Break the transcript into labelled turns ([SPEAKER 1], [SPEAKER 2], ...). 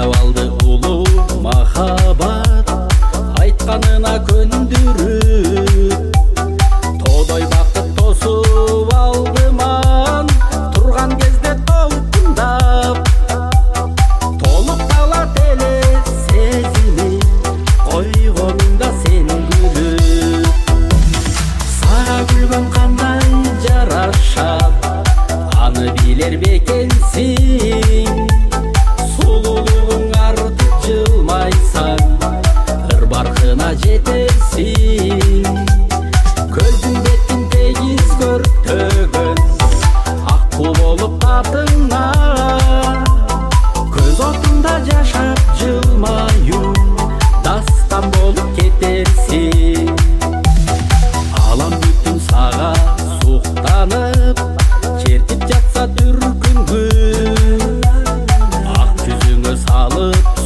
[SPEAKER 1] алды улуу махаббат, айтканына көндүрүп. Тодой бакыт тосуп алдыман, турган кезде толкундап. Толуп калат эле сезими, койгонуңда сен күлүп. Сага күлгөн кандай жарашат, аны билер бекенсиң. Сулуулугуң артып жылмайсаң, ыр баркына жетерсиң. Көздүң бетин тегиз көртөгөн, акку болуп катыңа. Көз отунда жашап жылмаюң, дастан болуп кетерсиң. Алам бүтүн сага суктанып, чертип жатса дүркүнгү, ак жүзүңө салып